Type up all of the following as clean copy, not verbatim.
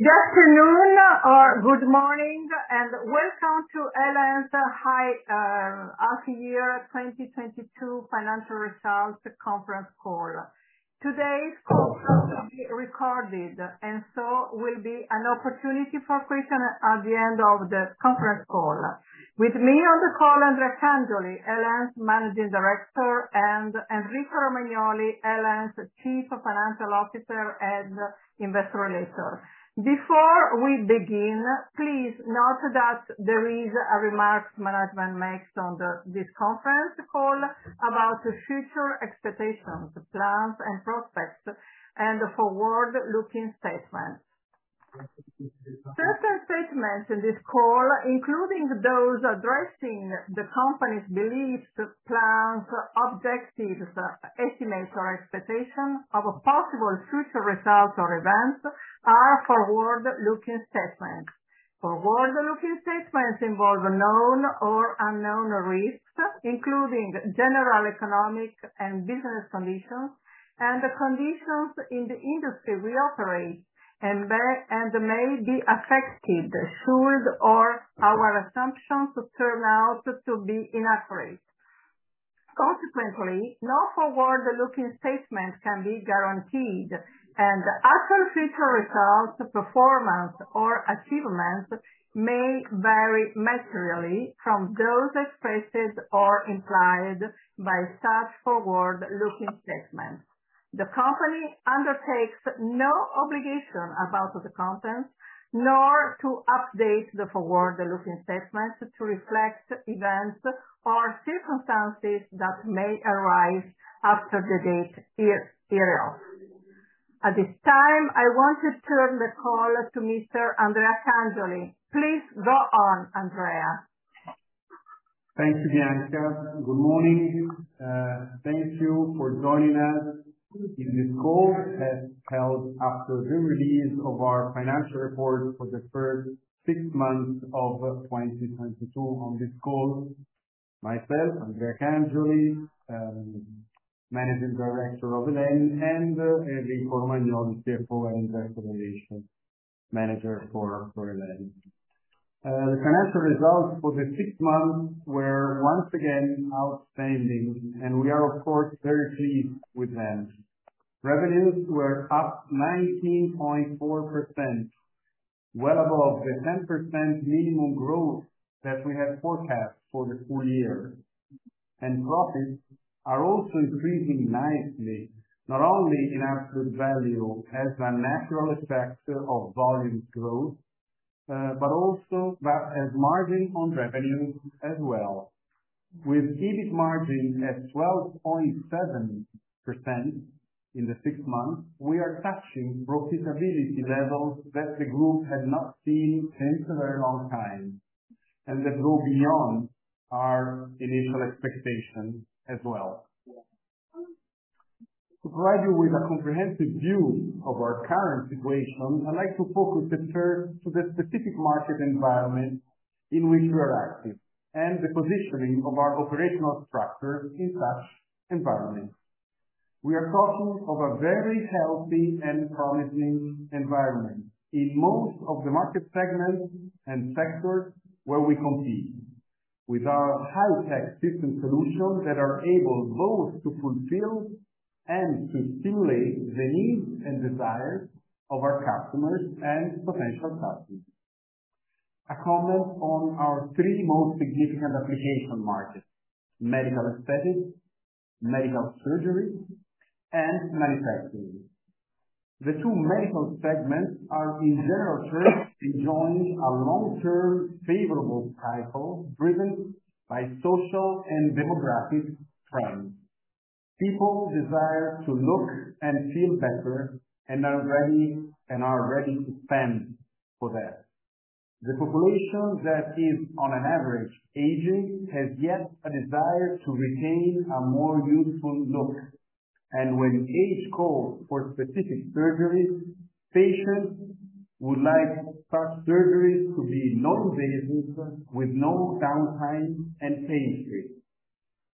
Good afternoon or good morning, and welcome to El.En.'s half year 2022 financial results conference call. Today's call will be recorded, and so will be an opportunity for questions at the end of the conference call. With me on the call, Andrea Cangioli, El.En.'s Managing Director, and Enrico Romagnoli, El.En.'s Chief Financial Officer and Investor Relations. Before we begin, please note that there is a remarks management makes on this conference call about the future expectations, plans and prospects, and forward-looking statements. Certain statements in this call, including those addressing the company's beliefs, plans, objectives, estimates, or expectations of possible future results or events, are forward-looking statements. Forward-looking statements involve known or unknown risks, including general economic and business conditions, and the conditions in the industry we operate, and may be affected should or our assumptions turn out to be inaccurate. Consequently, no forward-looking statement can be guaranteed, and actual future results, performance, or achievements may vary materially from those expressed or implied by such forward-looking statements. The company undertakes no obligation about the content, nor to update the forward-looking statements to reflect events or circumstances that may arise after the date hereof. At this time, I want to turn the call to Mr. Andrea Cangioli. Please go on, Andrea. Thank you, Bianca. Good morning. Thank you for joining us in this call held after the release of our financial report for the first 6 months of 2022. On this call, myself, Andrea Cangioli, Managing Director of El.En., and Enrico Romagnoli, CFO and Investor Relations Manager for El.En. The financial results for the 6 months were once again outstanding, and we are of course very pleased with them. Revenues were up 19.4%, well above the 10% minimum growth that we had forecast for the full year. And profits are also increasing nicely, not only in absolute value as a natural effect of volume growth, but as margin on revenue as well. With EBIT margin at 12.7% in the 6 months, we are touching profitability levels that the group had not seen since a very long time, and that go beyond our initial expectations as well. To provide you with a comprehensive view of our current situation, I'd like to focus the first to the specific market environment in which we are active, and the positioning of our operational structure in such environment. We are talking of a very healthy and promising environment in most of the market segments and sectors where we compete, with our high-tech system solutions that are able both to fulfill and to stimulate the needs and desires of our customers and potential customers. A comment on our 3 most significant application markets: medical aesthetics, medical surgery, and manufacturing. The 2 medical segments are in general terms enjoying a long-term favorable cycle driven by social and demographic trends. People desire to look and feel better and are ready to spend for that. The population that is on an average aging has yet a desire to retain a more youthful look. And when age calls for specific surgeries, patients would like such surgeries to be non-invasive, with no downtime and pain-free.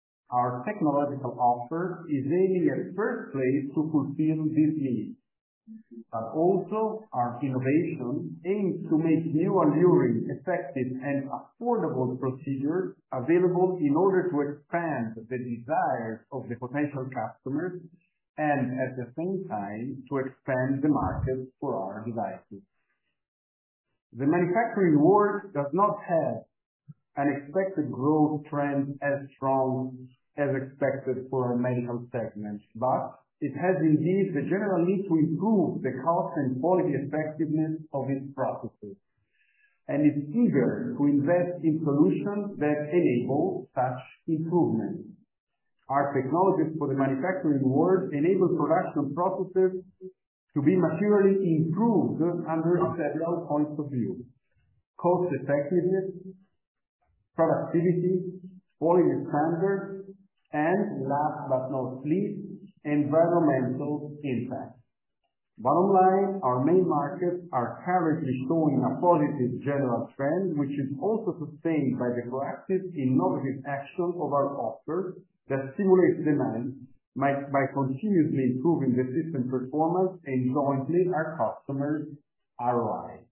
Our technological offer is aiming at first place to fulfill these needs, But also, our innovation aims to make new alluring, effective, and affordable procedures available in order to expand the desires of the potential customers and at the same time to expand the market for our devices. The manufacturing world does not have an expected growth trend as strong as expected for our medical segment, but it has indeed the general need to improve the cost and quality effectiveness of its processes, and is eager to invest in solutions that enable such improvement. Our technologies for the manufacturing world enable production processes to be materially improved under several points of view: cost effectiveness, productivity, quality standards, and last but not least, environmental impact. Bottom line, our main markets are currently showing a positive general trend, which is also sustained by the proactive, innovative action of our offers that stimulates demand by continuously improving the system performance and jointly our customers' ROI.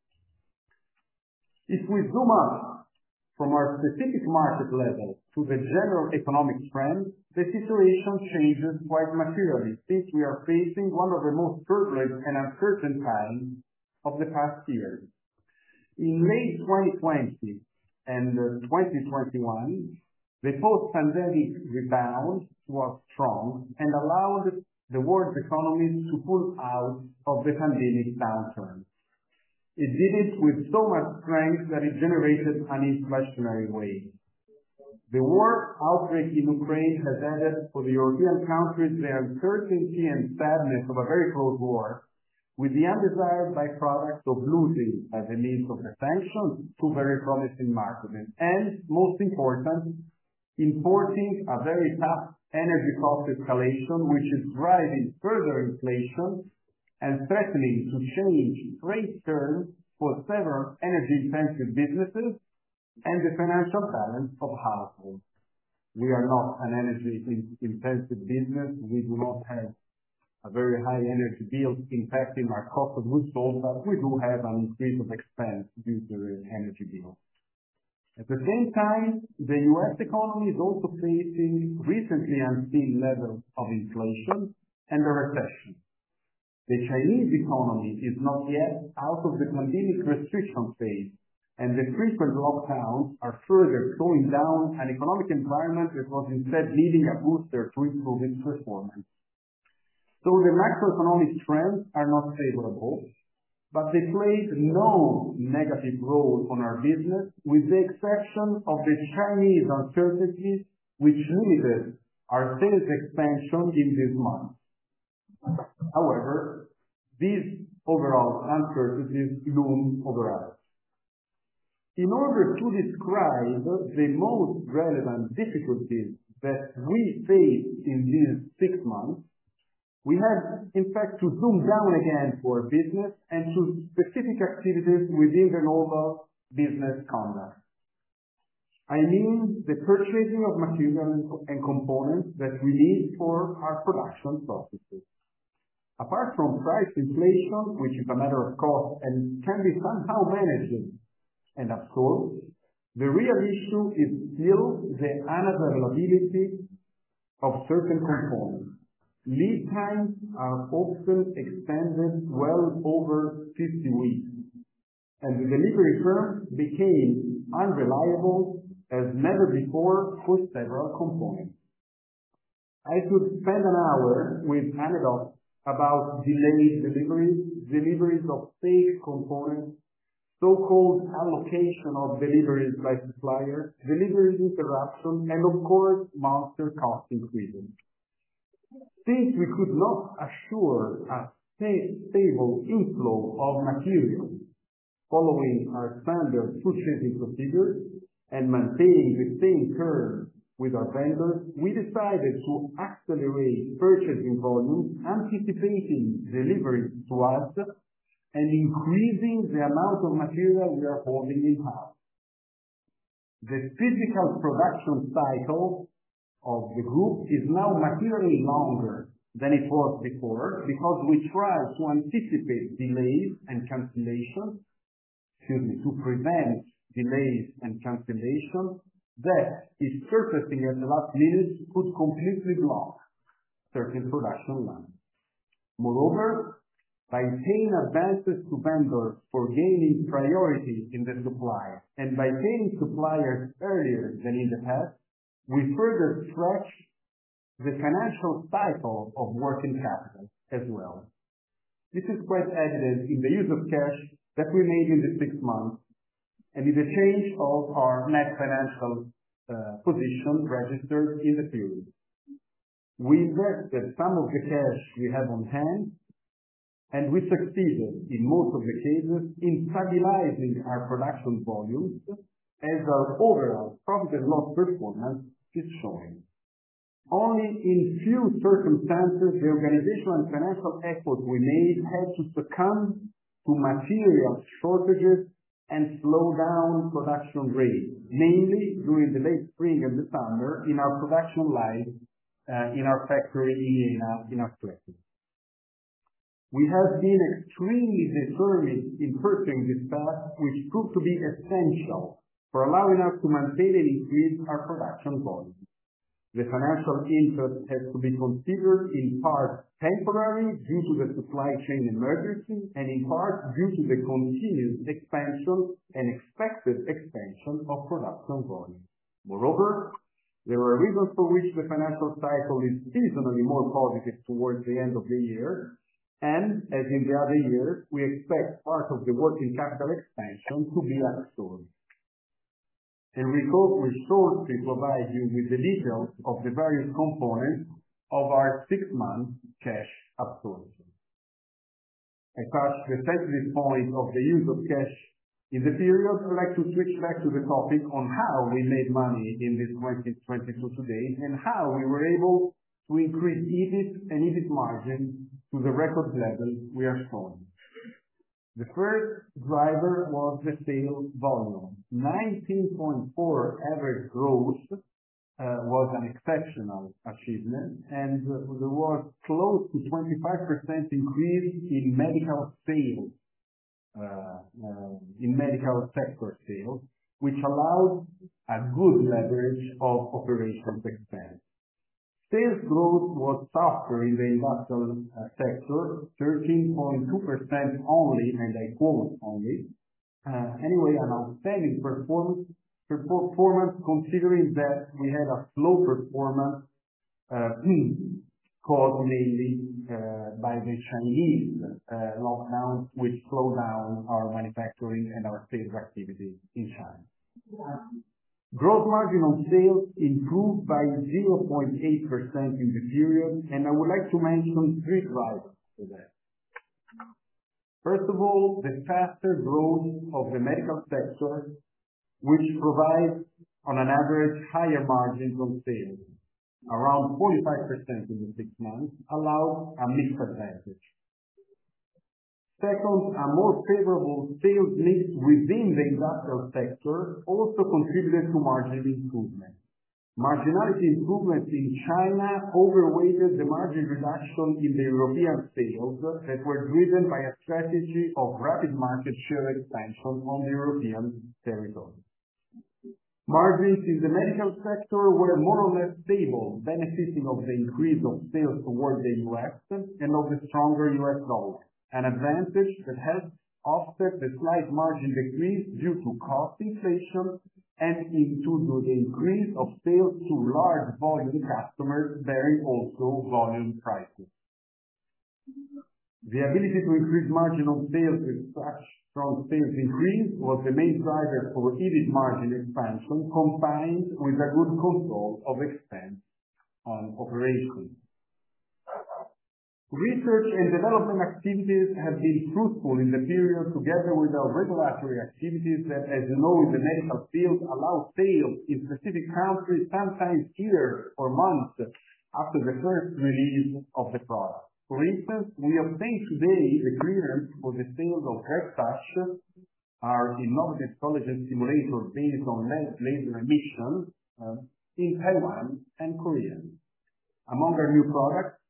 If we zoom up from our specific market level to the general economic trend, the situation changes quite materially since we are facing one of the most turbulent and uncertain times of the past years. In late 2020 and 2021, the post-pandemic rebound was strong and allowed the world's economies to pull out of the pandemic downturn. It did it with so much strength that it generated an inflationary wave. The war outbreak in Ukraine has added for the European countries the uncertainty and sadness of a very close war, with the undesired byproducts of losing, by the means of the sanctions, two very promising markets, and most important, importing a very tough energy cost escalation, which is driving further inflation and threatening to change trade terms for several energy-intensive businesses and the financial balance of households. We are not an energy-intensive business. We do not have a very high energy bill impacting our cost of goods sold, but we do have an increase of expense due to the energy bill. At the same time, the U.S. economy is also facing recently unseen levels of inflation and a recession. The Chinese economy is not yet out of the pandemic restriction phase, and the frequent lockdowns are further slowing down an economic environment that was instead needing a booster to improve its performance. So the macroeconomic trends are not favorable, but they played no negative role on our business, with the exception of the Chinese uncertainties, which limited our sales expansion in this month. However, these overall uncertainties loom over us. In order to describe the most relevant difficulties that we faced in these 6 months, we had, in fact, to zoom down again for business and to specific activities within the normal business conduct. I mean the purchasing of materials and components that we need for our production processes. Apart from price inflation, which is a matter of cost and can be somehow managed and absorbed, the real issue is still the unavailability of certain components. Lead times are often extended well over 50 weeks, and the delivery terms became unreliable as never before for several components. I could spend an hour with anecdotes about delayed deliveries of fake components, so-called allocation of deliveries by suppliers, delivery interruption, and of course, monster cost increases. Since we could not assure a stable inflow of materials following our standard purchasing procedures and maintaining the same terms with our vendors, we decided to accelerate purchasing volumes, anticipating deliveries to us, and increasing the amount of material we are holding in-house. The physical production cycle of the group is now materially longer than it was before because we try to anticipate delays and cancellations, to prevent delays and cancellations that, if surfacing at the last minute, could completely block certain production lines. Moreover, by paying advances to vendors for gaining priority in the supply and by paying suppliers earlier than in the past, we further stretch the financial cycle of working capital as well. This is quite evident in the use of cash that we made in the 6 months and in the change of our net financial position registered in the period. We invested some of the cash we had on hand, and we succeeded in most of the cases in stabilizing our production volumes as our overall profit and loss performance is showing. Only in few circumstances the organizational and financial effort we made had to succumb to material shortages and slow down production rates, mainly during the late spring and the summer in our production lines in our factory in Jena, in Asclepi. We have been extremely determined in pursuing this path, which proved to be essential for allowing us to maintain and increase our production volume. The financial interest has to be considered in part temporary due to the supply chain emergency and in part due to the continuous expansion and expected expansion of production volume. Moreover, there are reasons for which the financial cycle is seasonally more positive towards the end of the year, and as in the other years, we expect part of the working capital expansion to be absorbed. Enrico will shortly provide you with the details of the various components of our 6-month cash absorption. I touched the sensitive point of the use of cash in the period. I'd like to switch back to the topic on how we made money in this 2022 days and how we were able to increase EBIT and EBIT margin to the record level we are showing. The first driver was the sales volume. 19.4 average growth was an exceptional achievement, and there was close to 25% increase in medical sales, in medical sector sales, which allowed a good leverage of operations expense. Sales growth was softer in the industrial sector, 13.2% only, and I quote only. Anyway, an outstanding performance considering that we had a slow performance caused mainly by the Chinese lockdowns, which slowed down our manufacturing and our sales activities in China. Gross margin on sales improved by 0.8% in the period, and I would like to mention 3 drivers for that. First of all, the faster growth of the medical sector, which provides on an average higher margins on sales, around 45% in the 6 months, allows a mixed advantage. Second, a more favorable sales mix within the industrial sector also contributed to margin improvement. Marginality improvements in China overweighted the margin reduction in the European sales that were driven by a strategy of rapid market share expansion on the European territory. Margins in the medical sector were more or less stable, benefiting of the increase of sales toward the US and of the stronger US dollar, an advantage that helped offset the slight margin decrease due to cost inflation and into the increase of sales to large volume customers bearing also volume prices. The ability to increase margin on sales with such strong sales increase was the main driver for EBIT margin expansion, combined with a good control of expense on operations. Research and development activities have been fruitful in the period, together with our regulatory activities that, as you know, in the medical field, allow sales in specific countries, sometimes years or months after the first release of the product. For instance, we obtained today the clearance for the sales of RedTouch, our innovative collagen stimulator based on laser emission, in Taiwan and Korea. Among our new products,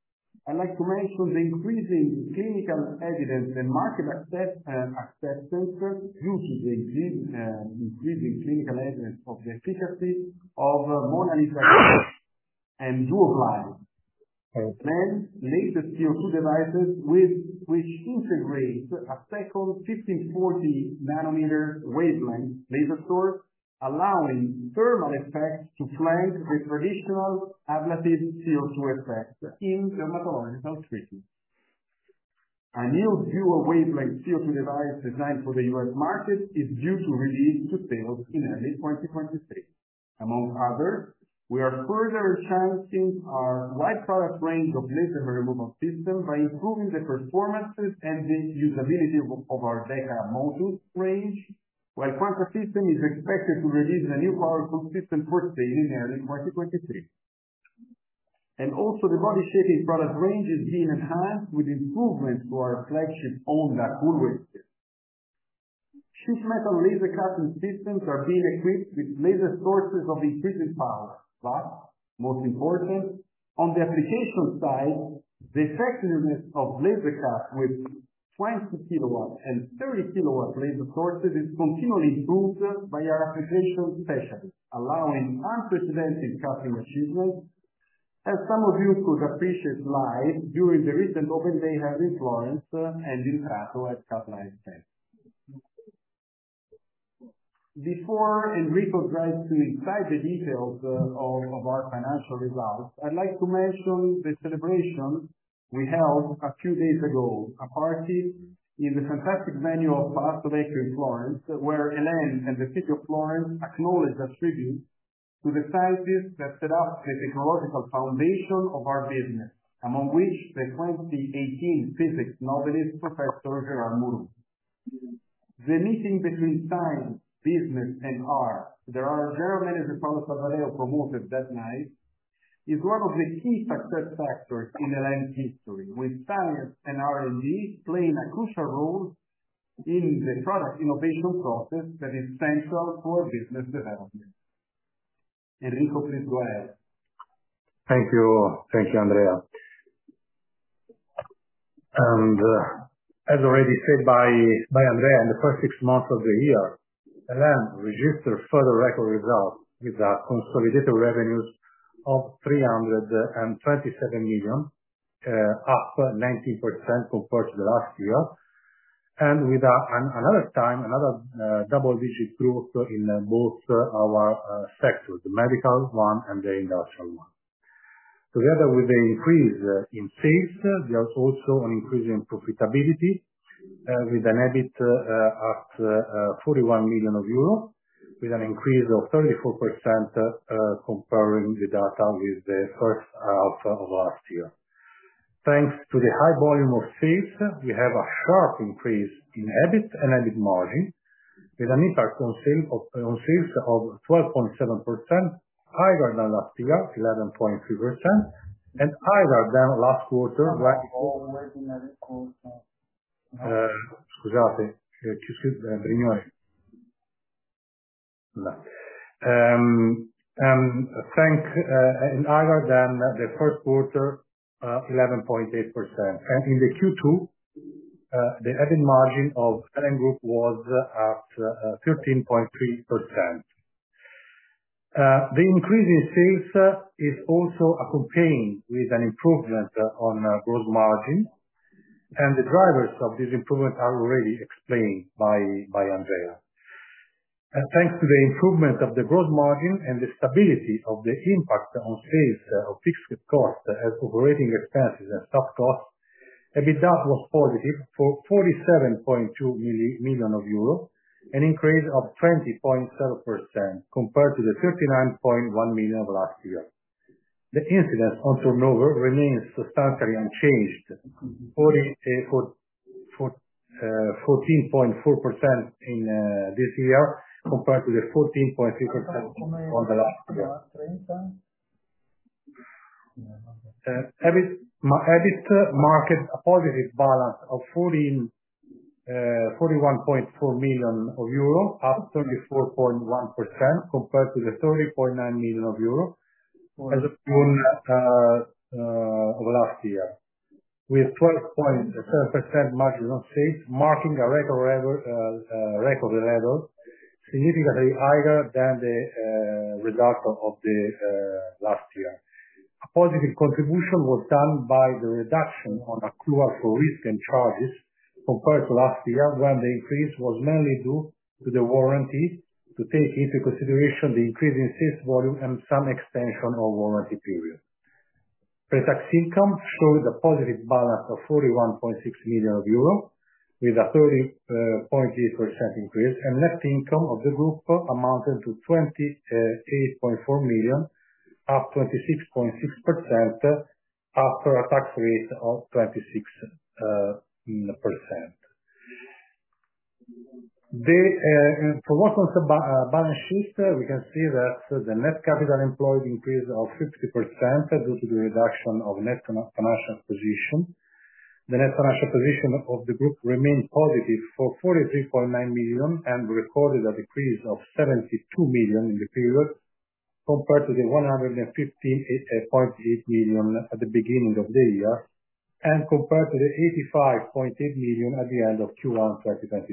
I'd like to mention the increasing clinical evidence and market acceptance due to the increasing clinical evidence of the efficacy of Mona Lisa and Duobline. Then latest CO2 devices which integrate a second 1540 nanometer wavelength laser source, allowing thermal effects to flank the traditional ablative CO2 effect in dermatological treatment. A new dual wavelength CO2 device designed for the US market is due to release to sales in early 2023. Among others, we are further enhancing our wide product range of laser hair removal systems by improving the performances and the usability of our DECA Motus range, while Quanta System is expected to release a new powerful system for sale in early 2023. And also the body shaping product range is being enhanced with improvements to our flagship Onda Coolwave system. Sheet metal laser cutting systems are being equipped with laser sources of increasing power. But, most important, on the application side, the effectiveness of laser cut with 20 kilowatt and 30 kilowatt laser sources is continually improved by our application specialists, allowing unprecedented cutting achievements, as some of you could appreciate live during the recent Open Day held in Florence and in Prato at CutLive 10. Before Enrico dives inside the details of our financial results, I'd like to mention the celebration we held a few days ago, a party in the fantastic venue of Palazzo Vecchio in Florence, where El.En. and the city of Florence acknowledged a tribute to the scientists that set up the technological foundation of our business, among which the 2018 physics Nobelist Professor Gerard Mourou. The meeting between science, business, and art, that our general manager Paolo Salvadeo promoted that night, is one of the key success factors in El.En.'s history, with science and R&D playing a crucial role in the product innovation process that is central to our business development. Enrico, please go ahead. Thank you, Andrea. And as already said by Andrea, in the first 6 months of the year, El.En. registered further record results with consolidated revenues of 327 million, up 19% compared to the last year, and with another double-digit growth in both our sectors, the medical one and the industrial one. Together with the increase in sales, there's also an increase in profitability, with an EBIT at 41 million euro, with an increase of 34% comparing the data with the first half of last year. Thanks to the high volume of sales, we have a sharp increase in EBIT and EBIT margin, with an impact on sales of 12.7%, higher than last year, 11.3%, and higher than last quarter, scusate, Brignoli. And higher than the first quarter, 11.8%. And in the Q2, the EBIT margin of El.En. Group was at 13.3%. The increase in sales is also accompanied with an improvement on gross margin, and the drivers of this improvement are already explained by Andrea. And thanks to the improvement of the gross margin and the stability of the impact on sales of fixed costs as operating expenses and staff costs, EBITDA was positive for 47.2 million euro, an increase of 20.7% compared to the 39.1 million of last year. The incidence on turnover remains substantially unchanged, 14.4% in this year, compared to the 14.3% on the last year. EBIT marked a positive balance of 41.4 million euro, up 34.1% compared to the 30.9 million euro as of June of last year. with 12.7% margin on sales, marking a record level, significantly higher than the result of the last year. A positive contribution was done by the reduction on accrual for risk and charges compared to last year, when the increase was mainly due to the warranty, to take into consideration the increase in sales volume and some extension of warranty period. Pre-tax income showed a positive balance of 41.6 million euro, with a 30.8% increase, and net income of the group amounted to 28.4 million, up 26.6%, after a tax rate of 26%. For what concerns the balance sheet, we can see that the net capital employed increased of 50% due to the reduction of net financial position. The net financial position of the group remained positive for 43.9 million and recorded a decrease of 72 million in the period, compared to the 115.8 million at the beginning of the year, and compared to the 85.8 million at the end of Q1 2022.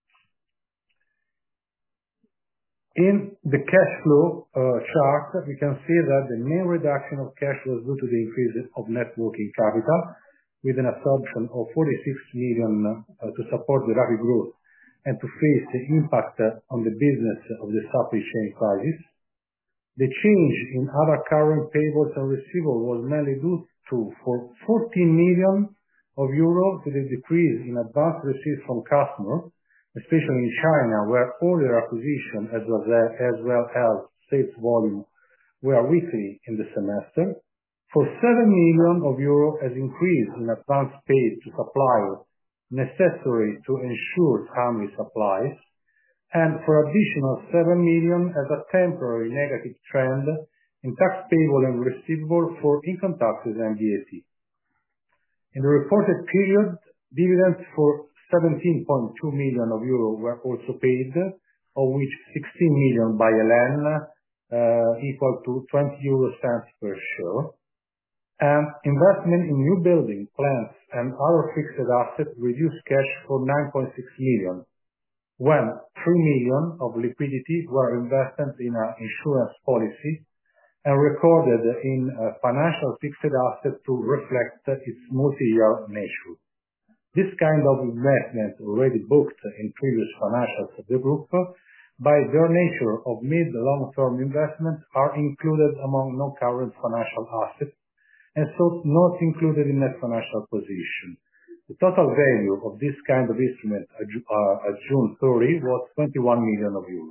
In the cash flow chart, we can see that the main reduction of cash was due to the increase of net working capital, with an absorption of 46 million to support the rapid growth and to face the impact on the business of the supply chain crisis. The change in other current payables and receivables was mainly due to 14 million euro to the decrease in advance received from customers, especially in China, where order acquisition as well as sales volume were weakly in the semester. For 7 million euro as increase in advance paid to suppliers necessary to ensure timely supplies, and for additional 7 million as a temporary negative trend in tax payable and receivable for income taxes and VAT. In the reported period, dividends for 17.2 million euro were also paid, of which 16 million by EL.En., equal to 0.20 per share. And investment in new building, plants, and other fixed assets reduced cash for 9.6 million, when 3 million of liquidity were invested in an insurance policy and recorded in financial fixed assets to reflect its multi-year nature. This kind of investment, already booked in previous financials of the group, by their nature of mid- to long-term investments, are included among non-current financial assets, and so not included in net financial position. The total value of this kind of instrument at June 30 was 21 million euro.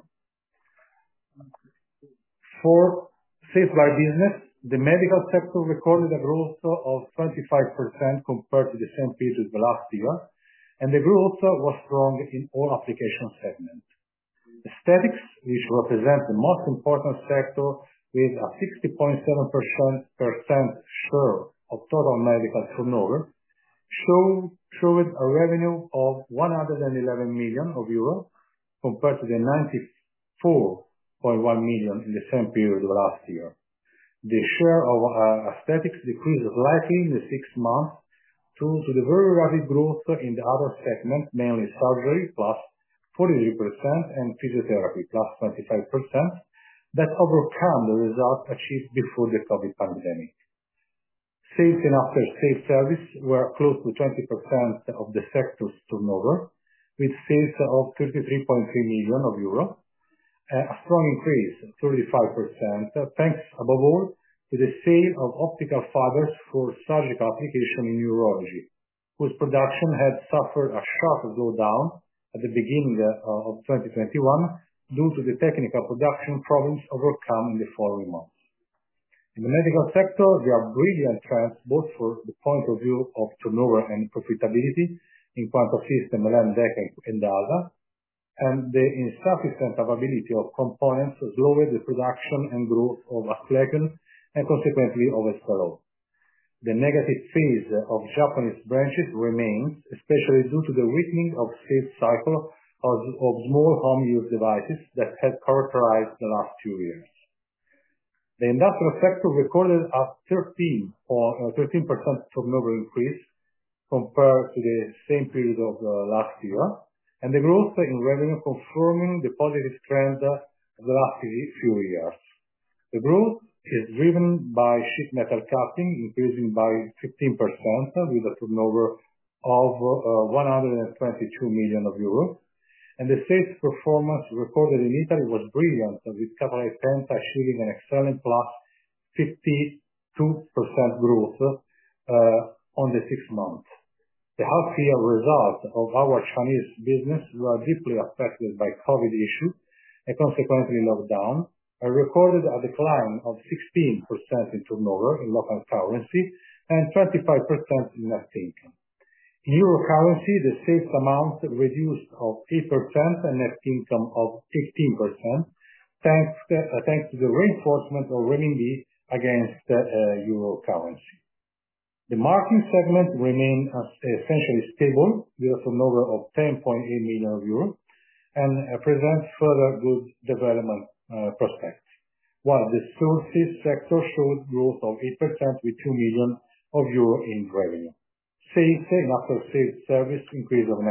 For sales by business, the medical sector recorded a growth of 25% compared to the same period last year, and the growth was strong in all application segments. Aesthetics, which represents the most important sector with a 60.7% share of total medical turnover, showed a revenue of 111 million euro compared to the 94.1 million in the same period of last year. The share of aesthetics decreased slightly in the 6 months due to the very rapid growth in the other segments, mainly surgery plus 43% and physiotherapy plus 25%, that overcome the results achieved before the COVID pandemic. Sales and after-sales service were close to 20% of the sector's turnover, with sales of 33.3 million euro. A strong increase, 35%, thanks above all to the sale of optical fibers for surgical application in urology, whose production had suffered a sharp slowdown at the beginning of 2021 due to the technical production problems overcome in the following months. In the medical sector, there are brilliant trends both for the point of view of turnover and profitability in Quanta System, EL.En., DECA, and DASA, and the insufficient availability of components slowed the production and growth of Asclepion and consequently of Essilor. The negative phase of Japanese branches remains, especially due to the weakening of sales cycle of small home use devices that had characterized the last 2 years. The industrial sector recorded a 13% turnover increase, compared to the same period of last year, and the growth in revenue confirming the positive trend of the last few years. The growth is driven by sheet metal cutting, increasing by 15% with a turnover of 122 million euros. And the sales performance recorded in Italy was brilliant, with Cutlite Penta achieving an excellent plus 52% growth on the 6 months. The half-year results of our Chinese business were deeply affected by COVID issues and consequently lockdown, and recorded a decline of 16% in turnover in local currency and 25% in net income. In euro currency, the sales amount reduced of 8% and net income of 18%, thanks to the reinforcement of renminbi against euro currency. The marking segment remained essentially stable, with a turnover of 10.8 million euros, and presents further good development prospects, while the services sector showed growth of 8% with 2 million euro in revenue. Sales in after-sales service increase of 9%.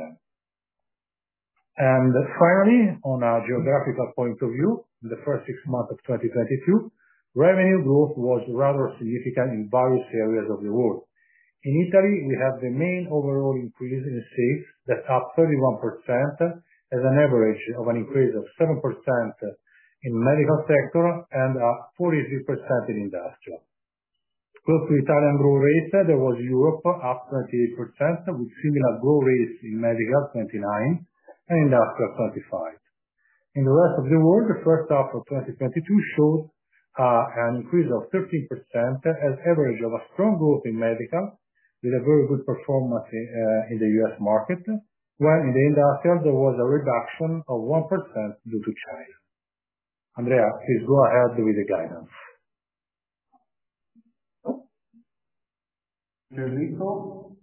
And finally, on a geographical point of view, in the first 6 months of 2022, revenue growth was rather significant in various areas of the world. In Italy, we have the main overall increase in sales, that's up 31%, as an average of an increase of 7% in medical sector and 43% in industrial. Close to Italian growth rate, there was Europe up 28%, with similar growth rates in medical 29% and industrial 25%. In the rest of the world, the first half of 2022 showed an increase of 13% as average of a strong growth in medical, with a very good performance in the US market, while in the industrial there was a reduction of 1% due to China. Andrea, please go ahead with the guidance. Enrico,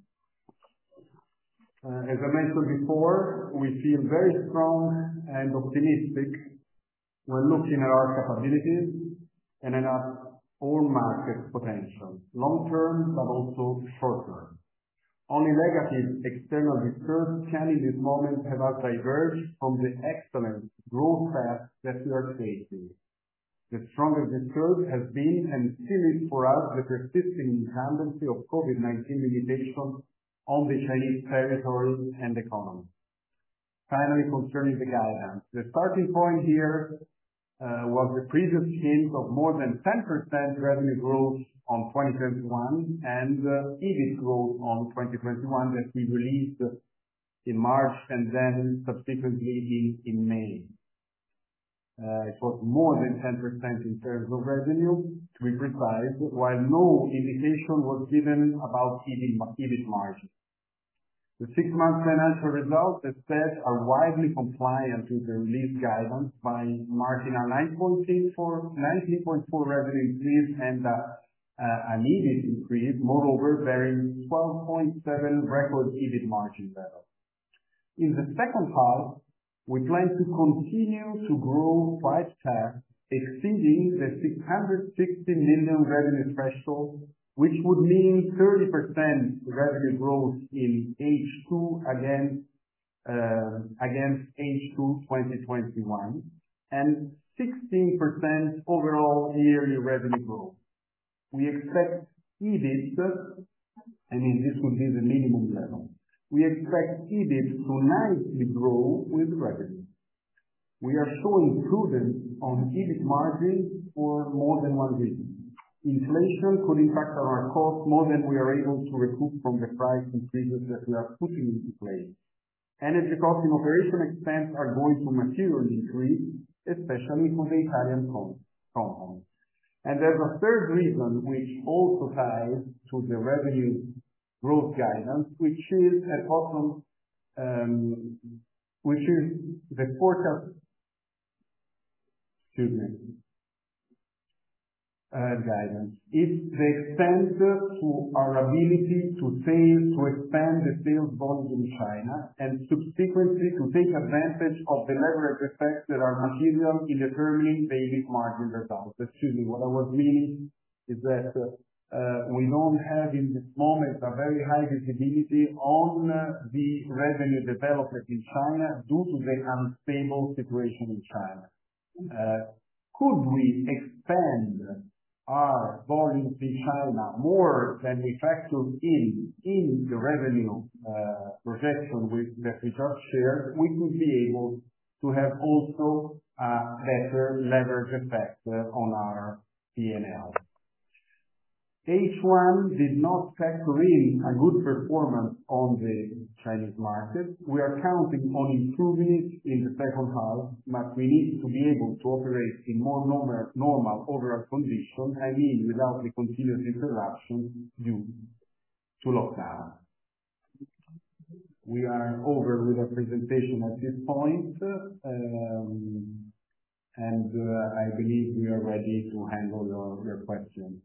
as I mentioned before, we feel very strong and optimistic when looking at our capabilities and at our own market potential, long-term but also short-term. Only negative external disturbs can in this moment have us diverge from the excellent growth path that we are facing. The strongest disturb has been and still is for us the persisting incumbency of COVID-19 limitations on the Chinese territory and economy. Finally, concerning the guidance, the starting point here was the previous hint of more than 10% revenue growth on 2021 and EBIT growth on 2021 that we released in March and then subsequently in May. It was more than 10% in terms of revenue, to be precise, while no indication was given about EBIT margin. The 6-month financial results, as said, are widely compliant with the released guidance by marking a 19.4 revenue increase and an EBIT increase, moreover bearing 12.7 record EBIT margin level. In the second half, we plan to continue to grow quite fast, exceeding the 660 million revenue threshold, which would mean 30% revenue growth in H2 against H2 2021, and 16% overall yearly revenue growth. We expect EBIT, this would be the minimum level. We expect EBIT to nicely grow with revenue. We are showing prudence on EBIT margin for more than one reason. Inflation could impact our costs more than we are able to recoup from the price increases that we are putting into place. Energy costs and operation expense are going to materially increase, especially for the Italian components. And there's a third reason which also ties to the revenue growth guidance, which is at bottom, which is the forecast. Guidance. It's the extent to our ability to expand the sales volume in China and subsequently to take advantage of the leverage effects that are material in determining the EBIT margin results. What I was meaning is that we don't have in this moment a very high visibility on the revenue development in China due to the unstable situation in China. Could we expand our volumes in China more than we factored in the revenue projection that we just shared? We could be able to have also a better leverage effect on our P&L. H1 did not factor in a good performance on the Chinese market. We are counting on improving it in the second half, but we need to be able to operate in more normal overall conditions, I mean, without the continuous interruption due to lockdown. We are over with our presentation at this point, and I believe we are ready to handle your questions.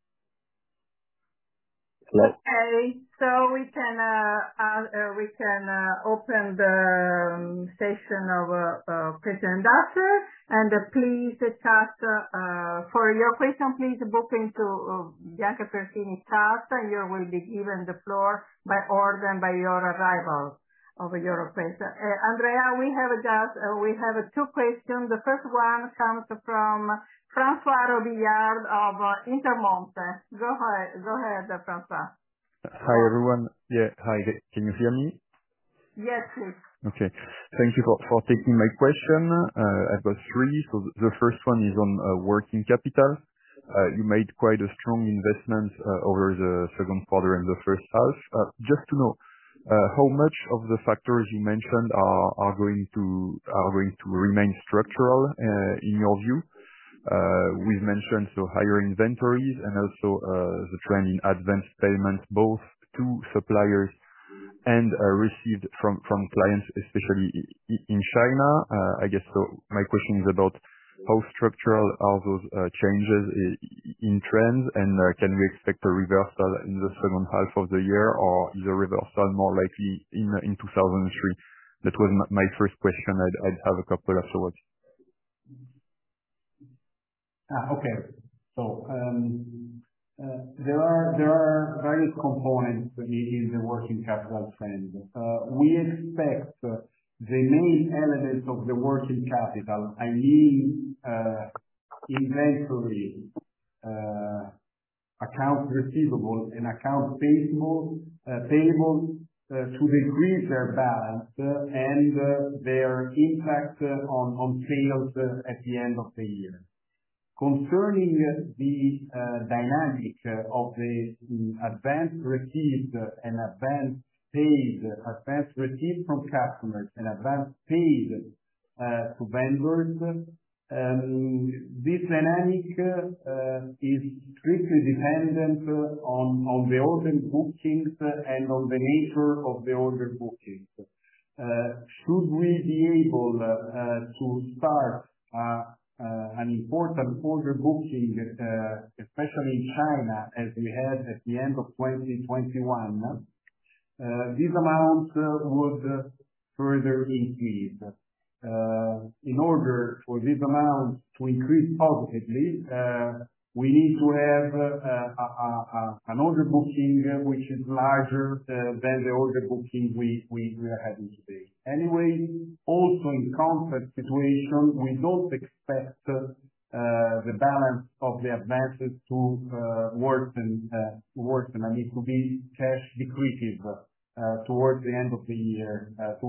Okay, so we can open the session of question and answer, and please chat for your question. Please book into Bianca Fersini chat, and you will be given the floor by order and by your arrival of your request. Andrea, we have two questions. The first one comes from François Robillard of Intermonte. Go ahead, François. Hi, everyone. Yeah, hi. Can you hear me? Yes, please. Okay. Thank you for taking my question. I've got three. So the first one is on working capital. You made quite a strong investment over the second quarter and the first half. Just to know, how much of the factors you mentioned are going to remain structural in your view? We've mentioned higher inventories and also the trend in advanced payments, both to suppliers and received from clients, especially in China. I guess so. My question is about how structural are those changes in trends, and can we expect a reversal in the second half of the year, or is a reversal more likely in 2003? That was my first question. I'd have a couple afterwards. Okay. So there are various components in the working capital trend. We expect the main elements of the working capital, I mean, inventory, accounts receivable, and accounts payable, to decrease their balance and their impact on sales at the end of the year. Concerning the dynamic of the advance received and advance paid, advance received from customers and advance paid to vendors, this dynamic is strictly dependent on the order bookings and on the nature of the order bookings. Should we be able to start an important order booking, especially in China, as we had at the end of 2021, these amounts would further increase. In order for these amounts to increase positively, we need to have an order booking which is larger than the order booking we are having today. Anyway, also in contract situation, we don't expect the balance of the advances to worsen. I mean, to be cash decreative towards the end of the year.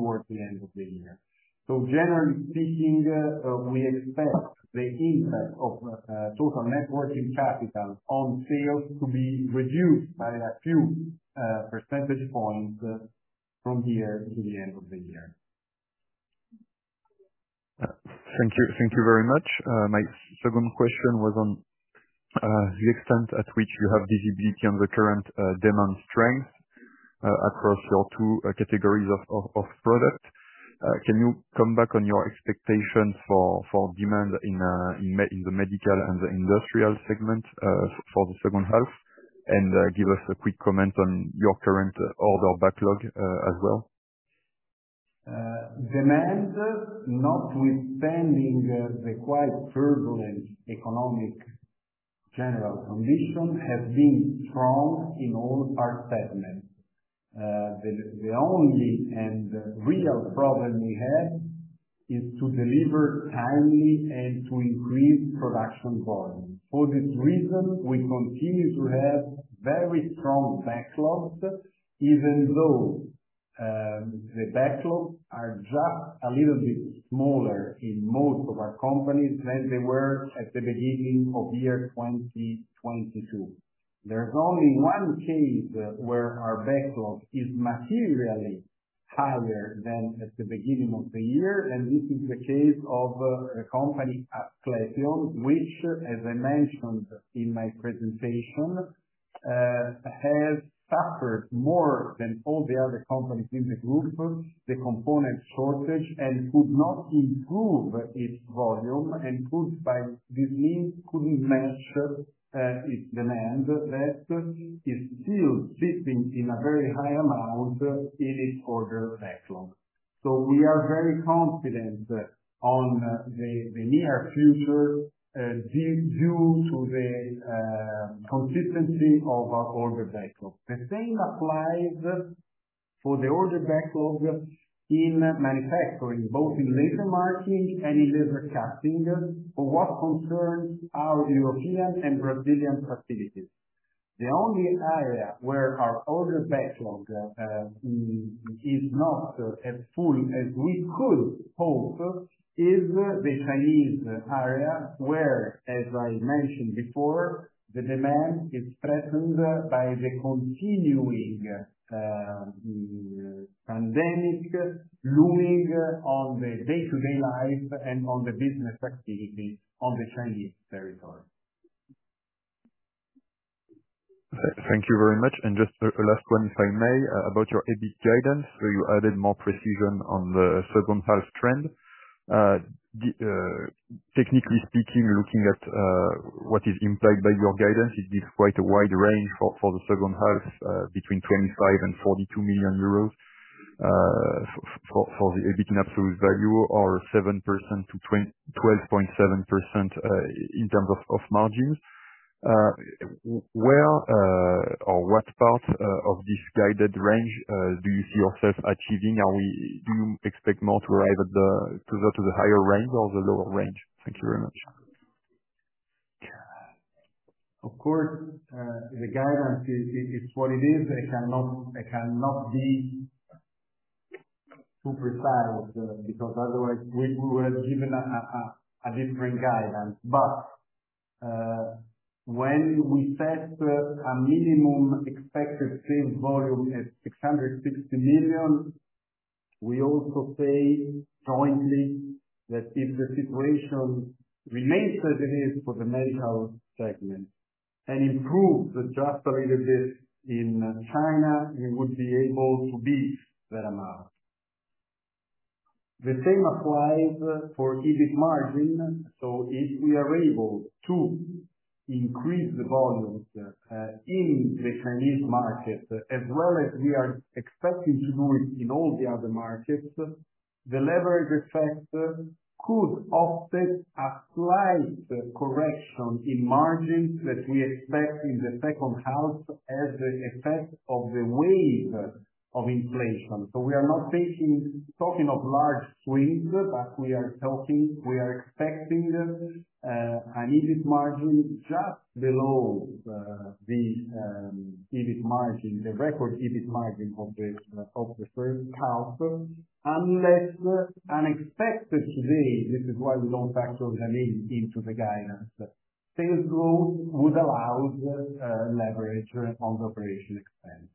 So generally speaking, we expect the impact of total net working capital on sales to be reduced by a few percentage points from here to the end of the year. Thank you very much. My second question was on the extent at which you have visibility on the current demand strength across your two categories of product. Can you come back on your expectations for demand in the medical and the industrial segment for the second half, and give us a quick comment on your current order backlog as well? Demand, notwithstanding the quite turbulent economic general condition has been strong in all our segments. The only and real problem we have is to deliver timely and to increase production volume. For this reason, we continue to have very strong backlogs, even though the backlogs are just a little bit smaller in most of our companies than they were at the beginning of year 2022. There's only one case where our backlog is materially higher than at the beginning of the year, and this is the case of a company, Asclepion, which, as I mentioned in my presentation, has suffered more than all the other companies in the group, the component shortage, and could not improve its volume, and could, by this means, couldn't match its demand that is still sitting in a very high amount in its order backlog. So we are very confident on the near future due to the consistency of our order backlog. The same applies for the order backlog in manufacturing, both in laser marking and in laser cutting, for what concerns our European and Brazilian facilities. The only area where our order backlog is not as full as we could hope is the Chinese area, where, as I mentioned before, the demand is threatened by the continuing pandemic looming on the day-to-day life and on the business activity on the Chinese territory. Thank you very much. And just a last one, if I may, about your EBIT guidance. So you added more precision on the second half trend. Technically speaking, looking at what is implied by your guidance, it gives quite a wide range for the second half, between 25 and 42 million euros for the EBIT in absolute value, or 7% to 12.7% in terms of margins. Where or what part of this guided range do you see yourself achieving? Do you expect more to arrive at the higher range or the lower range? Thank you very much. Of course, the guidance is what it is. I cannot be too precise because otherwise we would have given a different guidance. But when we set a minimum expected sales volume at 660 million, we also say jointly that if the situation remains as it is for the medical segment and improves just a little bit in China, we would be able to beat that amount. The same applies for EBIT margin. So if we are able to increase the volumes in the Chinese market, as well as we are expecting to do it in all the other markets, the leverage effect could offset a slight correction in margins that we expect in the second half as the effect of the wave of inflation. So we are not talking of large swings, but we are expecting an EBIT margin just below the EBIT margin, the record EBIT margin of the first half, unless unexpected today, this is why we don't factor them into the guidance, sales growth would allow leverage on the operation expense.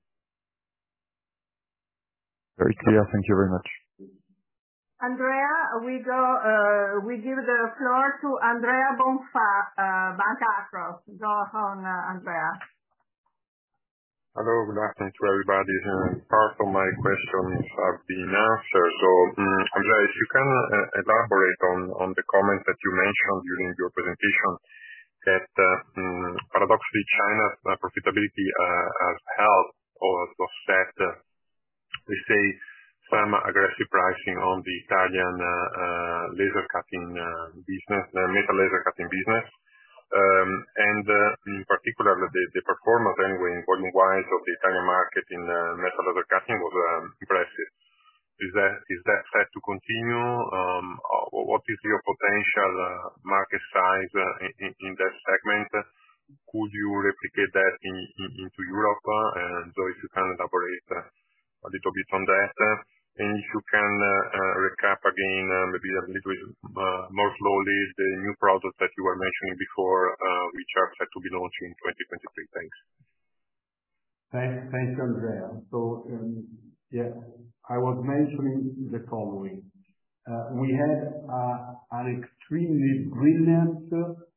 Very clear. Thank you very much. Andrea, we give the floor to Andrea Bonfà, Banca Akros. Go on, Andrea. Hello, good afternoon to everybody. Part of my questions have been answered. So, Andrea, if you can elaborate on the comment that you mentioned during your presentation, that paradoxically China's profitability has helped or offset, we say, some aggressive pricing on the Italian laser cutting business, the metal laser cutting business. In particular, the performance anyway, in volume-wise of the Italian market in metal laser cutting was impressive. Is that set to continue? What is your potential market size in that segment? Could you replicate that into Europe? If you can elaborate a little bit on that. If you can recap again, maybe a little bit more slowly, the new products that you were mentioning before, which are set to be launched in 2023. Thanks. Thanks, Andrea. Yeah, I was mentioning the following. We had an extremely brilliant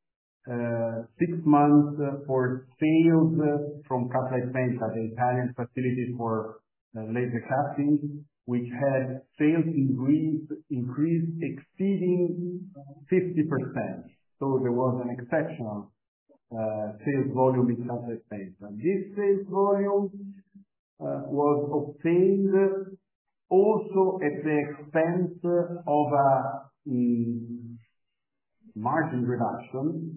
6 months for sales from Cutlite Penta, the Italian facility for laser cutting, which had sales increase exceeding 50%. There was an exceptional sales volume in Cutlite Penta. This sales volume was obtained also at the expense of a margin reduction,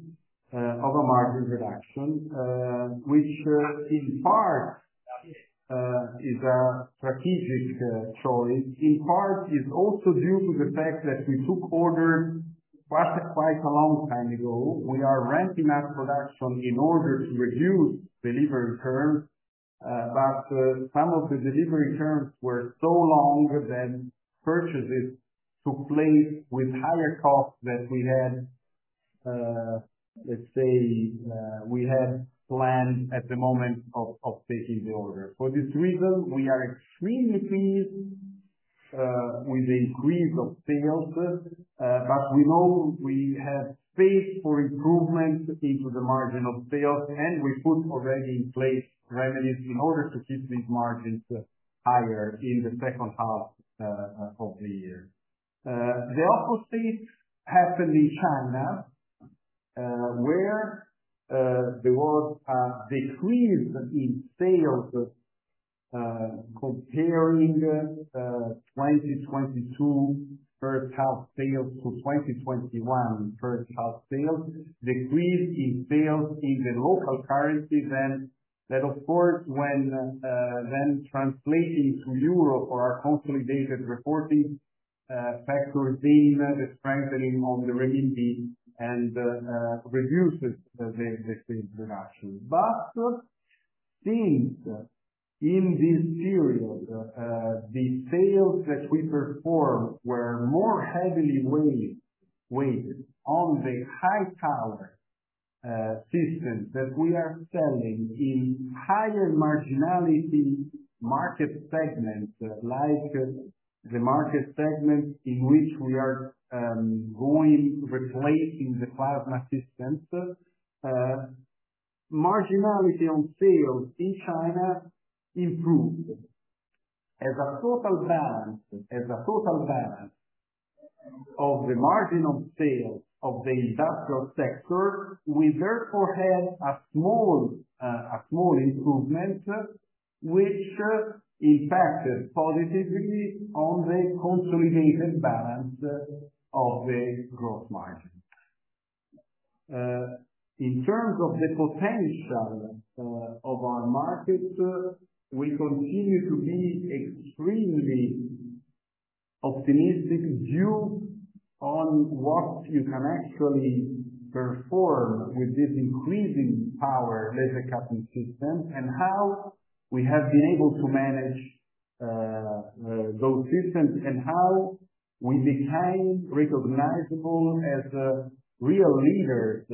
which in part is a strategic choice. In part is also due to the fact that we took orders quite a long time ago. We are ramping up production in order to reduce delivery terms, but some of the delivery terms were so long that purchases took place with higher costs that we had, we had planned at the moment of taking the order. For this reason, we are extremely pleased with the increase of sales, but we know we have space for improvement into the margin of sales, and we put already in place remedies in order to keep these margins higher in the second half of the year. The opposite happened in China, where there was a decrease in sales comparing 2022 first half sales to 2021 first half sales, decrease in sales in the local currencies, and that of course when then translating to euro for our consolidated reporting factors in the strengthening of the renminbi and reduces the sales reduction. Since in this period the sales that we performed were more heavily weighted on the high power systems that we are selling in higher marginality market segments, like the market segment in which we are replacing the plasma systems, marginality on sales in China improved. As a total balance of the margin of sales of the industrial sector, we therefore had a small improvement, which impacted positively on the consolidated balance of the gross margin. In terms of the potential of our market, we continue to be extremely optimistic due on what you can actually perform with this increasing power laser cutting system, and how we have been able to manage those systems, and how we became recognizable as real leaders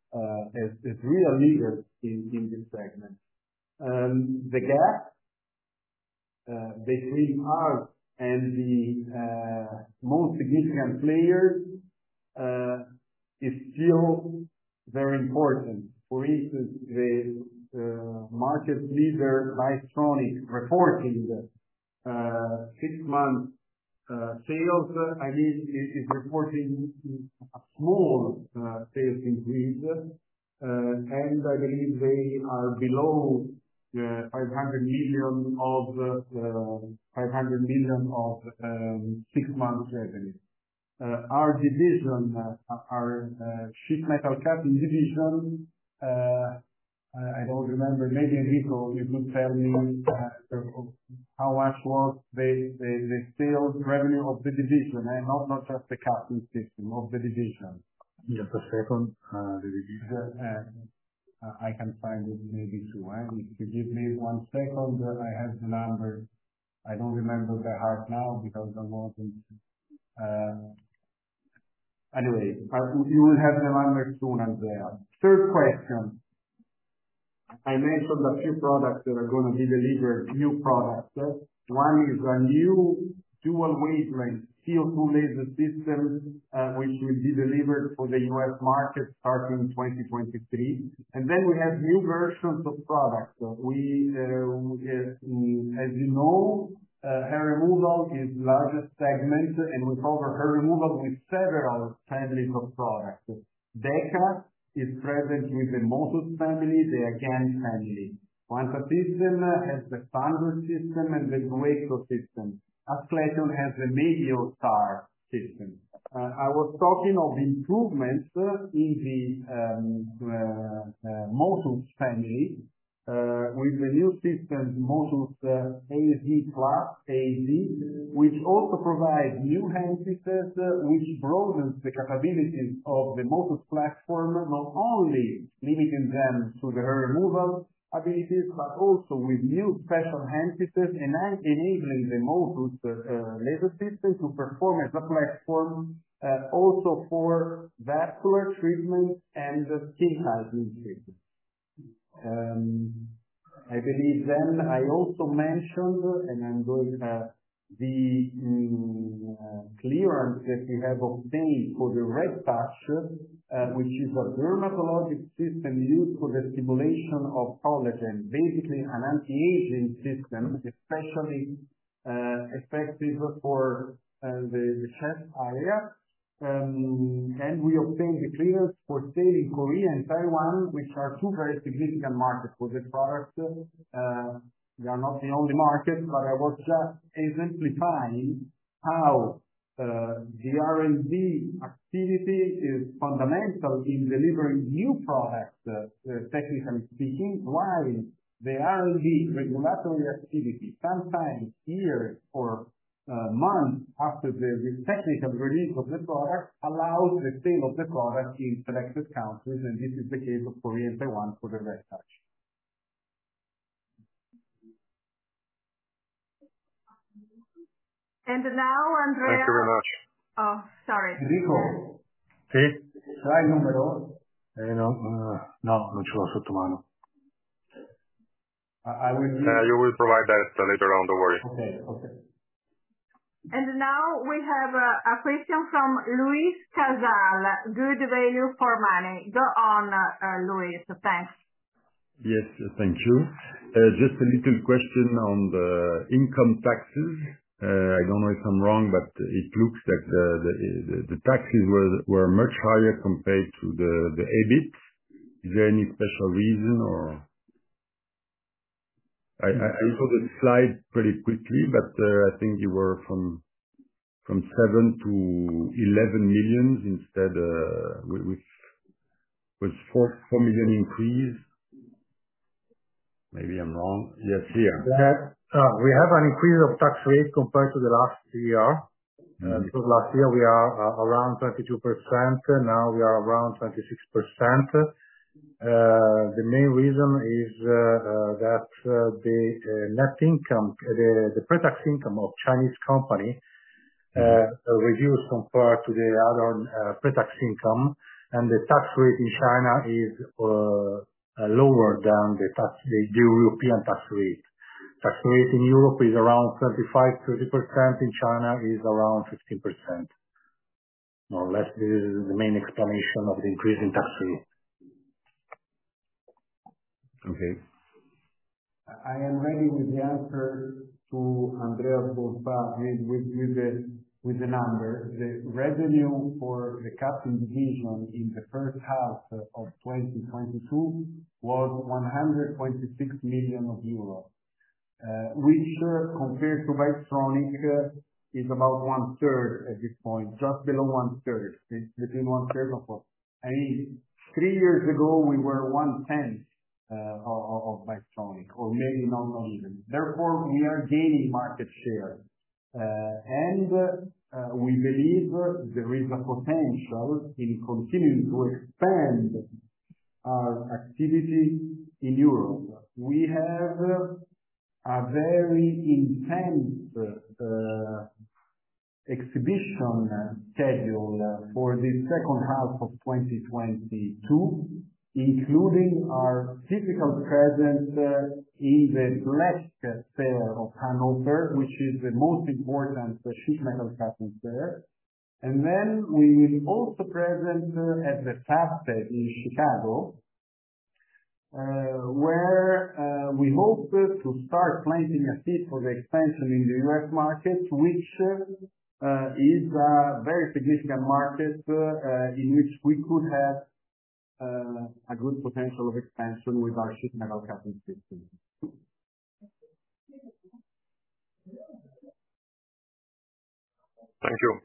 in this segment. The gap between us and the most significant players is still very important. For instance, the market leader, Bystronic, reporting 6 months sales, is reporting a small sales increase, and I believe they are below 500 million of 6 months revenue. our division, our sheet metal cutting division, I don't remember, maybe Enrico, you could tell me how much was the sales revenue of the division, and not just the cutting system, of the division. Just a second. The division. I can find it maybe too. If you give me 1 second, I have the number. I don't remember by heart now because I wasn't. Anyway, you will have the number soon, Andrea. Third question. I mentioned a few products that are going to be delivered, new products. One is a new dual wavelength CO2 laser system, which will be delivered for the US market starting in 2023. And then we have new versions of products. As you know, hair removal is the largest segment, and we cover hair removal with several families of products. DEKA is present with the Motus family, the Again family. Quanta System has the Thunder system and the Dueco system. Asclepion has the Medio-Star system. I was talking of improvements in the Motus family with the new system Motus AZ Plus AZ, which also provides new handpieces which broadens the capabilities of the Motus platform, not only limiting them to the hair removal abilities, but also with new special handpieces and enabling the Motus laser system to perform as a platform also for vascular treatment and skin tightening treatment. I believe then I also mentioned, and I'm going the clearance that we have obtained for the Red Touch, which is a dermatologic system used for the stimulation of collagen, basically an anti-aging system, especially effective for the chest area. And we obtained the clearance for sale in Korea and Taiwan, which are two very significant markets for this product. They are not the only markets, but I was just exemplifying how the R&D activity is fundamental in delivering new products, technically speaking, while the R&D regulatory activity, sometimes years or months after the technical release of the product, allows the sale of the product in selected countries, and this is the case of Korea and Taiwan for the Red Touch. And now, Andrea. Thank you very much. Oh, sorry. Enrico. Sì? Sai il numero? No, non ce l'ho sotto mano. I will. You will provide that later on, don't worry. Okay. And now we have a question from Luis Casal, Good Value for Money. Go on, Luis. Thanks. Yes, thank you. Just a little question on the income taxes. I don't know if I'm wrong, but it looks like the taxes were much higher compared to the EBIT. Is there any special reason, or? I saw the slide pretty quickly, but I think you were from 7 to 11 million instead, with 4 million increase. Maybe I'm wrong. Yes, here. We have an increase of tax rate compared to the last year. Because last year we are around 22%. Now we are around 26%. The main reason is that the net income, the pre-tax income of Chinese company reduced compared to the other pre-tax income, and the tax rate in China is lower than the European tax rate. Tax rate in Europe is around 25-30%. In China is around 15%. More or less, this is the main explanation of the increase in tax rate. Okay. I am ready with the answer to Andrea's with the numbers. The revenue for the cutting division in the first half of 2022 was 126 million euros, which compared to Bystronic is about 1/3 at this point, just below 1/3. It's between 1/3 and 4. I mean, 3 years ago, we were 1/10 of Bystronic, or maybe not even. Therefore, we are gaining market share. And we believe there is a potential in continuing to expand our activity in Europe. We have a very intense exhibition schedule for the second half of 2022, including our physical presence in the Blech Fair of Hanover, which is the most important sheet metal cutting fair. And then we will also present at the FABTECH in Chicago, where we hope to start planting a seed for the expansion in the US market, which is a very significant market in which we could have a good potential of expansion with our sheet metal cutting system. Thank you.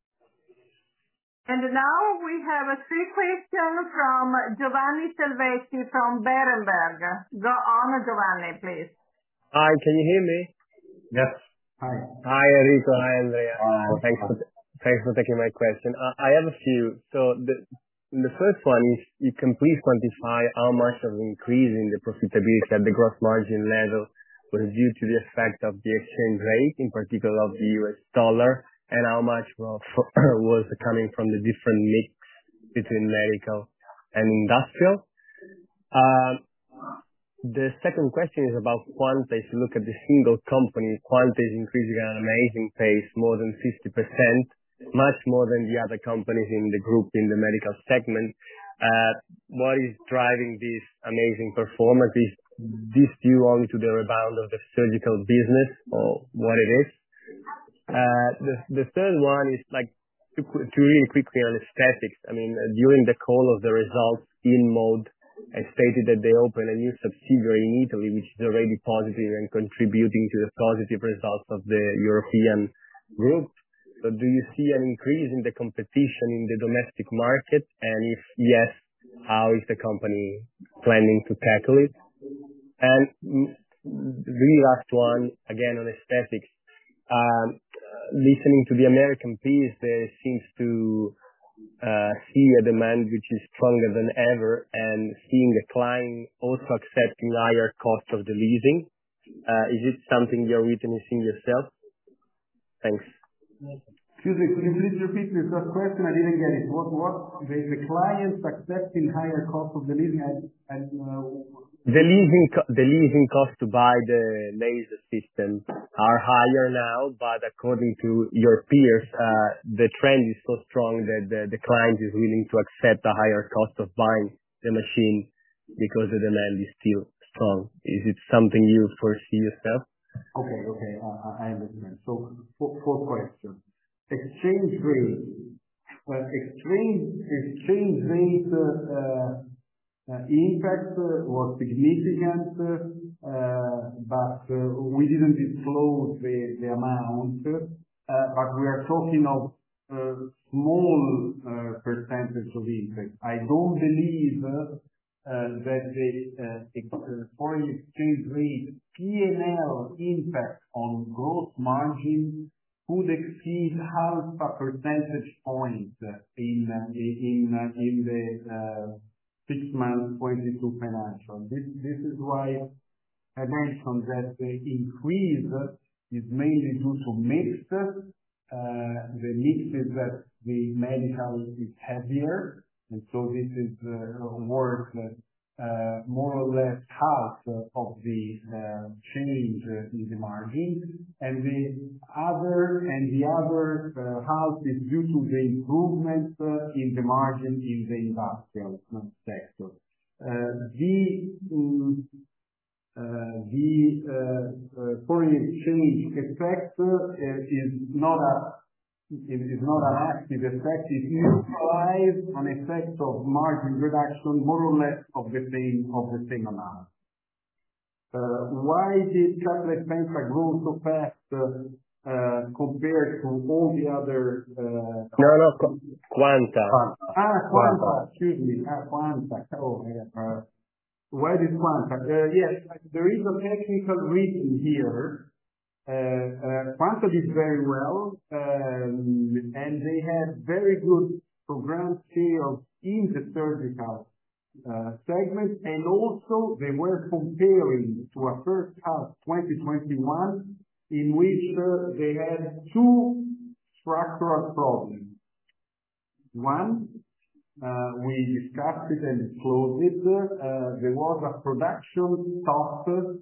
And now we have a 3 questions from Giovanni Selvetti from Berenberg. Go on, Giovanni, please. Hi, can you hear me? Yes. Hi. Hi, Enrico. Hi, Andrea. Thanks for taking my question. I have a few. So the first one is, you can please quantify how much of the increase in the profitability at the gross margin level was due to the effect of the exchange rate, in particular of the US dollar, and how much was coming from the different mix between medical and industrial. The second question is about Quanta. If you look at the single company, Quanta is increasing at an amazing pace, more than 50%, much more than the other companies in the group in the medical segment. What is driving this amazing performance? Is this due only to the rebound of the surgical business, or what it is? The third one is like to really quickly on aesthetics. I mean, during the call of the results, InMode has stated that they opened a new subsidiary in Italy, which is already positive and contributing to the positive results of the European group. So do you see an increase in the competition in the domestic market? And if yes, how is the company planning to tackle it? And the really last one, again on aesthetics. Listening to the American piece, there seems to see a demand which is stronger than ever, and seeing a client also accepting higher cost of the leasing. Is it something you're witnessing yourself? Thanks. Excuse me, could you please repeat the first question? I didn't get it. What the clients accepting higher cost of the leasing and The leasing cost to buy the laser system are higher now, but according to your peers, the trend is so strong that the client is willing to accept a higher cost of buying the machine because the demand is still strong. Is it something you foresee yourself? Okay, I understand. So, 4 questions. Exchange rate. Exchange rate impact was significant, but we didn't disclose the amount. But we are talking of small percentage of impact. I don't believe that the foreign exchange rate P&L impact on gross margin could exceed 0.5 percentage point in the 6 months 22 financial. This is why I mentioned that the increase is mainly due to mix. The mix is that the medical is heavier, and so this is worth more or less half of the change in the margin, and the other half is due to the improvement in the margin in the industrial sector. The foreign exchange effect is not an active effect. It neutralizes an effect of margin reduction, more or less of the same amount. Why did Cutlite Penta grow so fast compared to all the other. Quanta. Quanta. Excuse me. Quanta. Oh, yeah. Why is Quanta? Yes, there is a technical reason here. Quanta did very well, and they had very good program sales in the surgical segment, and also they were comparing to a first half 2021 in which they had two structural problems. One, we discussed it and disclosed it. There was a production stop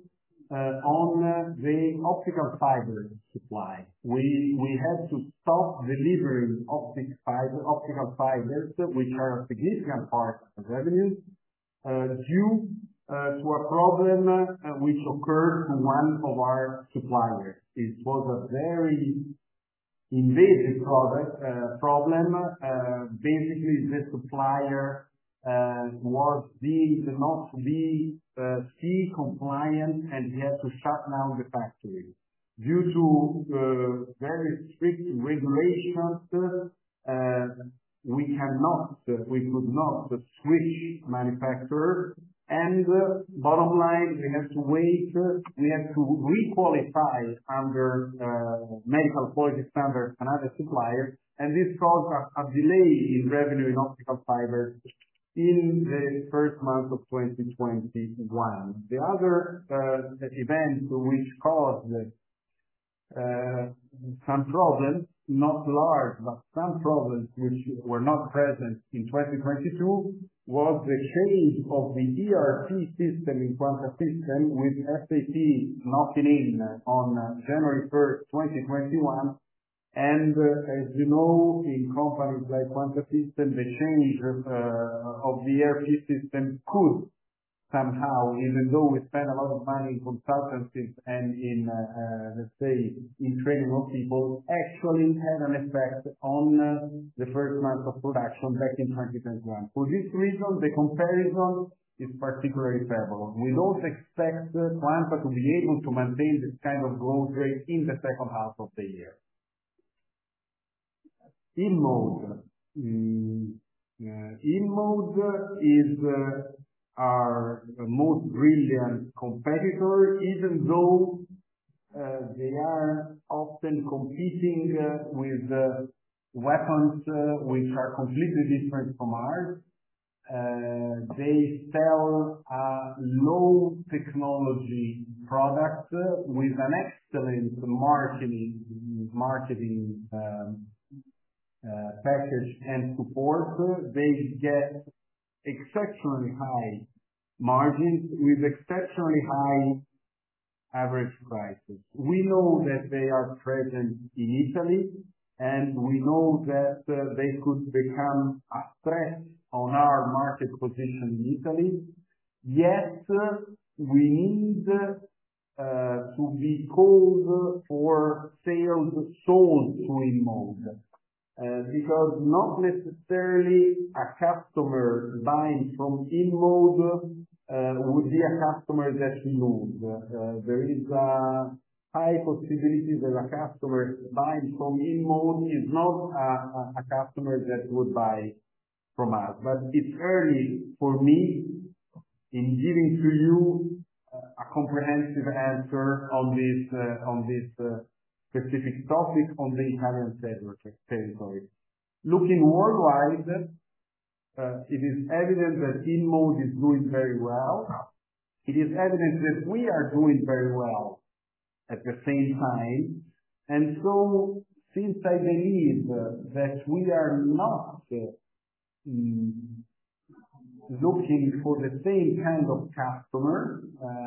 on the optical fiber supply. We had to stop delivering optical fibers, which are a significant part of the revenues, due to a problem which occurred to one of our suppliers. It was a very invasive problem. Basically, the supplier was deemed not to be CE compliant, and he had to shut down the factory. Due to very strict regulations, we could not switch manufacturer, and bottom line, we have to wait. We have to re-qualify under medical quality standards another supplier, and this caused a delay in revenue in optical fibers in the first month of 2021. The other event which caused some problems, not large, but some problems which were not present in 2022, was the change of the ERP system in Quanta System, with SAP knocking in on January 1st, 2021. And as you know, in companies like Quanta System, the change of the ERP system could somehow, even though we spend a lot of money in consultancies and in, let's say, in training of people, actually had an effect on the first month of production back in 2021. For this reason, the comparison is particularly favorable. We don't expect Quanta to be able to maintain this kind of growth rate in the second half of the year. InMode. InMode is our most brilliant competitor, even though they are often competing with weapons which are completely different from ours. They sell a low technology product with an excellent marketing package and support. They get exceptionally high margins with exceptionally high average prices. We know that they are present in Italy, and we know that they could become a threat on our market position in Italy. Yet, we need to be called for sales sold to InMode. Because not necessarily a customer buying from InMode would be a customer that we lose. There is a high possibility that a customer buying from InMode is not a customer that would buy from us. But it's early for me in giving to you a comprehensive answer on this specific topic on the Italian territory. Looking worldwide, it is evident that InMode is doing very well. It is evident that we are doing very well at the same time. And so, since I believe that we are not looking for the same kind of customer,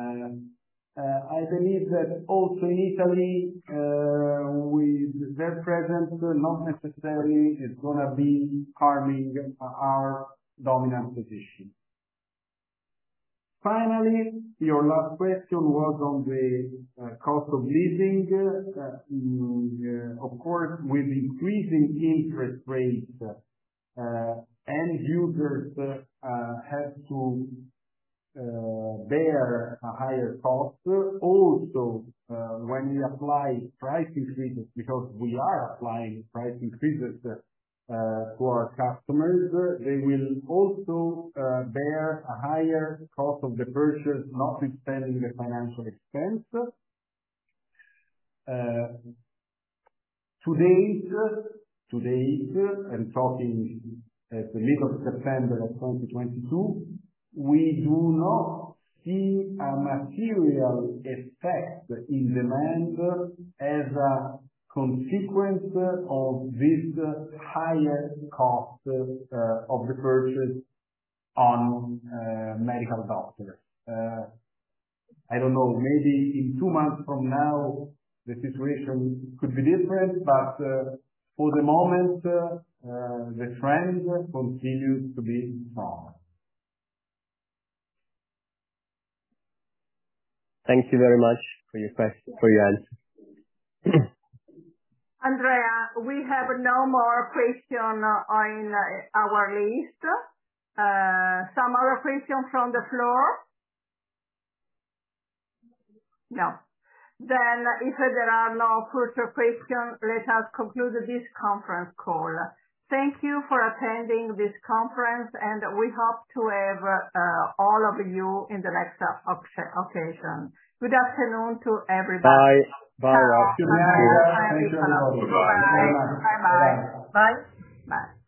I believe that also in Italy, with their presence, not necessarily is going to be harming our dominant position. Finally, your last question was on the cost of leasing. Of course, with increasing interest rates, end users have to bear a higher cost. Also, when we apply price increases, because we are applying price increases to our customers, they will also bear a higher cost of the purchase, notwithstanding the financial expense. To date, I'm talking at the middle of September of 2022, we do not see a material effect in demand as a consequence of this higher cost of the purchase on medical doctors. I don't know, maybe in 2 months from now, the situation could be different, but for the moment, the trend continues to be strong. Thank you very much for your question, for your answer. Andrea, we have no more question on our list. Some other questions from the floor? No. Then, if there are no further questions, let us conclude this conference call. Thank you for attending this conference, and we hope to have all of you in the next occasion. Good afternoon to everybody. Bye. Bye. Good night. Thank you, everybody. Bye. Bye. Bye. Bye.